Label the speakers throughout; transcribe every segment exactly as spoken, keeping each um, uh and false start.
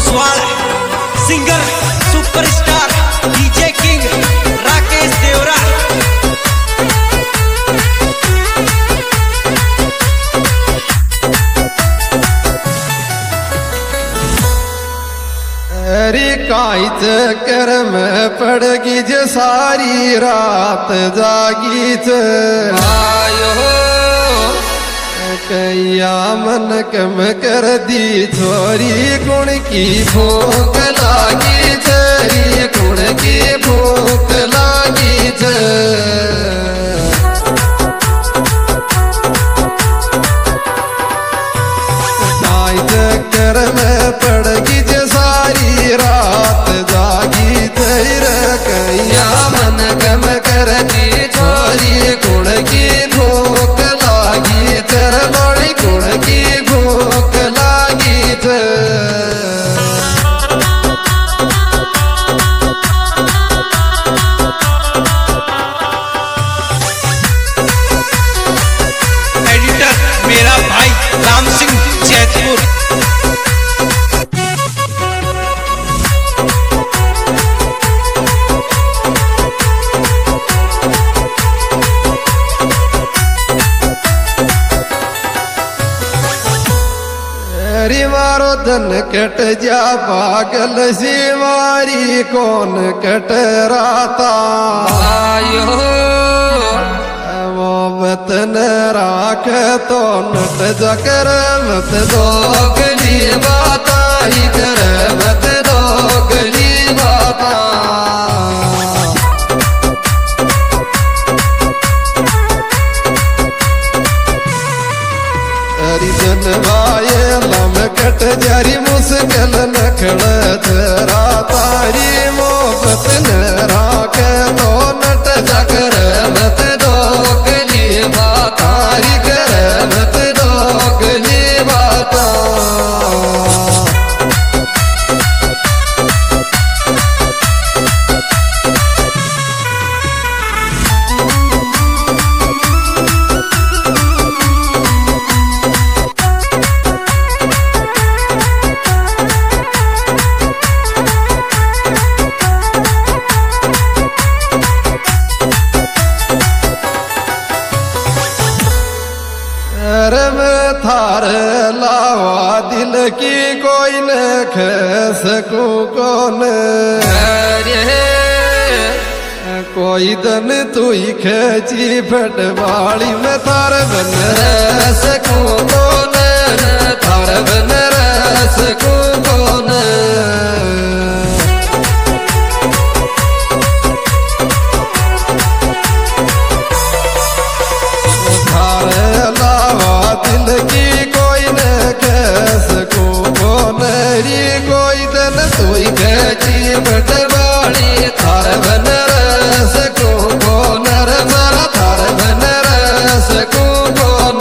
Speaker 1: Oswal, singer superstar DJ king Rakesh Devra.
Speaker 2: अरे काई चक्कर में पड़गी जे सारी रात जागी च आयो कैया मन कम कर दी छोरी गुण की भूख लागी छरी गुण की भूख लागी छ काई चक्कर में पड़गी जे सारी रात जागी तेर कैया मन कम कर दी छोरी गुण की भूख लागी तेर बड़ी गुण की भूख लागी थे
Speaker 1: एडिटर मेरा भाई राम सिंह जैतपुर।
Speaker 2: अरे मारो धन कट जा पागल सी मारी कौन कट राता आयो वो वतन राख तो नट जकर मत दोगली बाता ही कर मत दोगली बाता हरि जनवाये लम कट जारी मुश्किल नखड़ तेरा तारी मोहब्बत न राख तो नट जकर मत दोगली बातारी कर मत दोगली बाता थार लावा दिल की कोई न ख सकूं कौन कोई दन तू ही खची फटवाड़ी में थार बन रह सकूं कौन थार बन रह सकूं कौन दिल की कोई न कह सकूं कौन री कोई दन तू खची बटवाड़ी थार बन रह सकूं कौन मारा थार बन रह सकूं कौन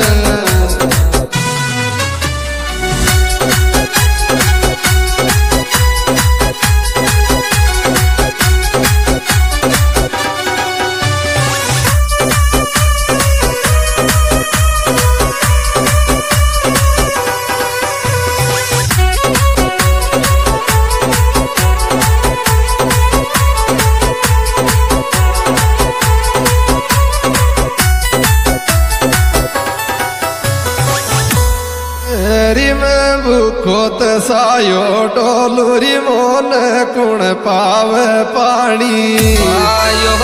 Speaker 2: खोत सायो डोलूरी मोन कुण पावे पानी आयो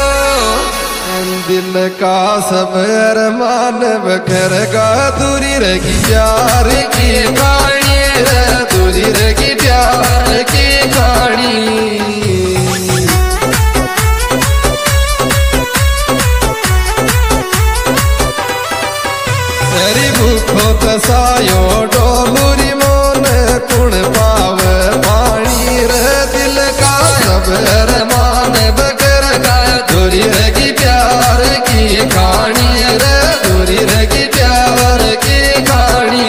Speaker 2: दिल का सब अरमान बखर का दूरी रगी प्यार की कहानी दूरी रगी प्यार की कहानी खोत सायो डोलूरी मोन कुण पाव पानी रे दिल का सब अरमान बकर का दूरी रगी प्यार की कहानी रे दूरी रगी प्यार की कहानी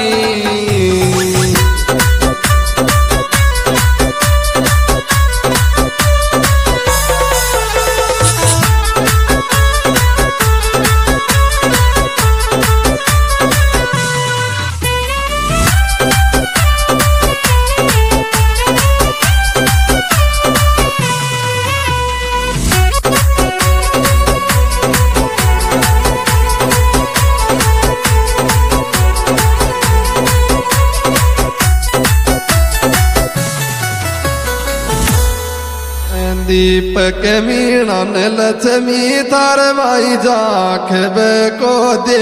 Speaker 2: दीपक मीणा ने लक्ष्मी थार माई जाख को दे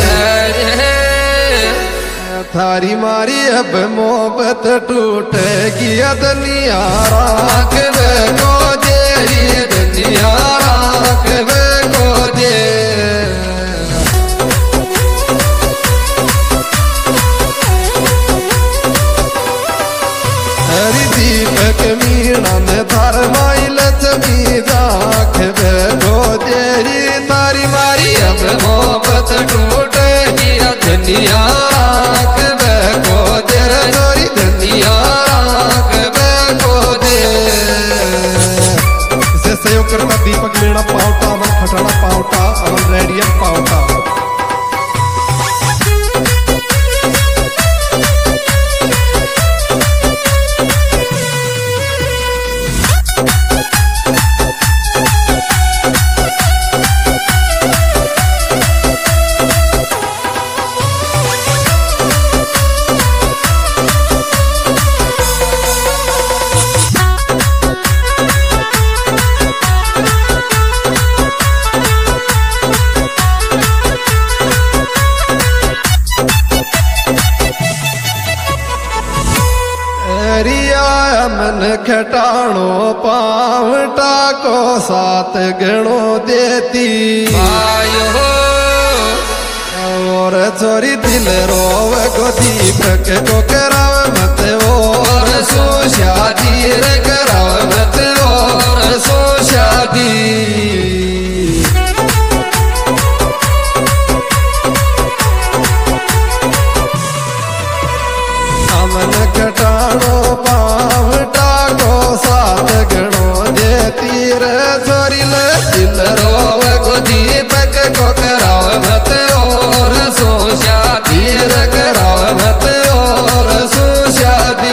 Speaker 2: थारी मारी अब मोहब्बत टूटेगी दुनिया राख को दे दुनिया राख को दे हरि दीपक मीणा ने थार माई लक्ष्मी जाख को देरी तारी मारी अब मोहब्बत टूटेगी दुनिया राख को दे तोरी दुनिया राख को दे। इसे सहयोग करता दीपक मीणा पावटा अमन खटाना पावटा अमन रेडियम पावटा। मन खटाणो पावटा को सात गणो देती
Speaker 1: आयो
Speaker 2: और चोरी दिल रोव को दीपक को कराव मत और सो शादी रे कराव मत और सो शादी। मन खटाणो पावटा को सात गणो देती रे चोरी ले दिल रोव को दीपक को कराव मत और सो शादी रे कराव मत और सो शादी।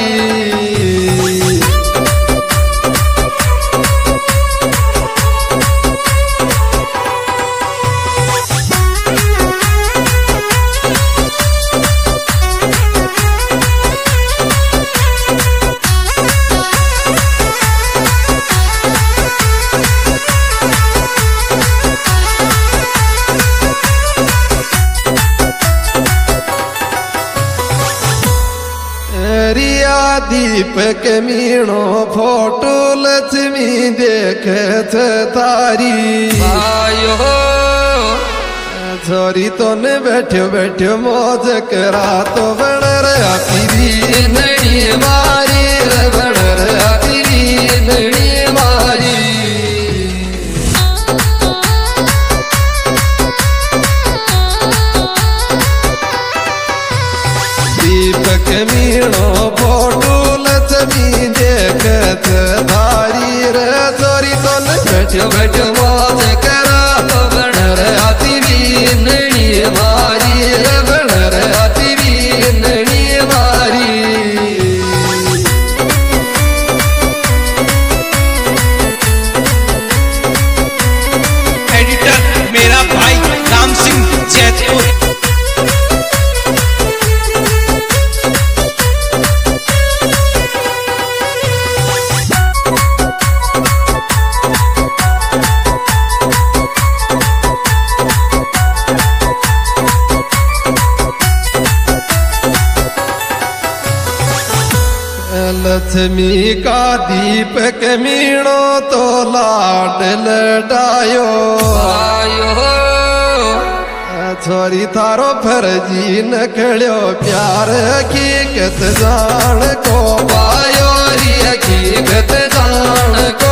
Speaker 2: दीपक मीणो फोटो लक्ष्मी देखे थारी
Speaker 1: आयो
Speaker 2: छोरी तो ने बैठो बैठो मौज करा तो बन रहा तेरी नड़ी मारी बन रहा तेरी नड़ी मारी। दीपक मीणो फोटो लक्ष्मी देखत धारी रे चोरी तो न बैठो बैठो मौज करा तो बन रहा तेरी नड़ी मारी रे बन रहा तेरी नड़ी मारी।
Speaker 1: एडिटर मेरा भाई राम सिंह जैतपुर।
Speaker 2: लक्ष्मी का दीपक मीणो तो लाड लटायो
Speaker 1: आयो
Speaker 2: छोरी थारो फर्जी न खड़ो प्यार हकीकत जान को पायो री हकीकत जान को